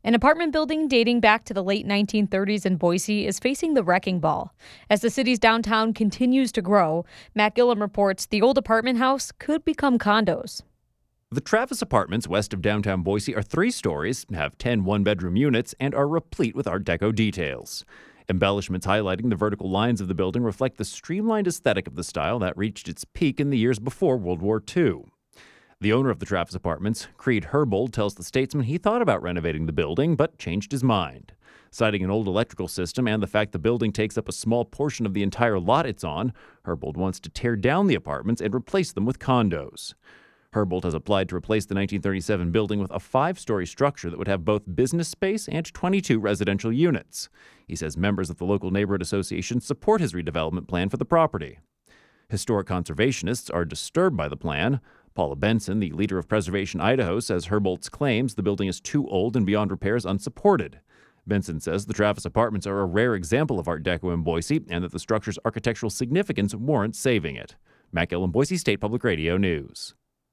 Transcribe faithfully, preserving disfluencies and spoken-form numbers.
An apartment building dating back to the late nineteen thirties in Boise is facing the wrecking ball. As the city's downtown continues to grow, Matt Gillum reports the old apartment house could become condos. The Travis Apartments west of downtown Boise are three stories, have ten one-bedroom units, and are replete with Art Deco details. Embellishments highlighting the vertical lines of the building reflect the streamlined aesthetic of the style that reached its peak in the years before World War Two. The owner of the Travis Apartments, Creed Herbold, tells the Statesman he thought about renovating the building but changed his mind. Citing an old electrical system and the fact the building takes up a small portion of the entire lot it's on, Herbold wants to tear down the apartments and replace them with condos. Herbold has applied to replace the nineteen thirty-seven building with a five-story structure that would have both business space and twenty-two residential units. He says members of the local neighborhood association support his redevelopment plan for the property. Historic conservationists are disturbed by the plan. Paula Benson, the leader of Preservation Idaho, says Herbold's claims the building is too old and beyond repair is unsupported. Benson says the Travis Apartments are a rare example of Art Deco in Boise and that the structure's architectural significance warrants saving it. Matt Gillum, Boise State Public Radio News.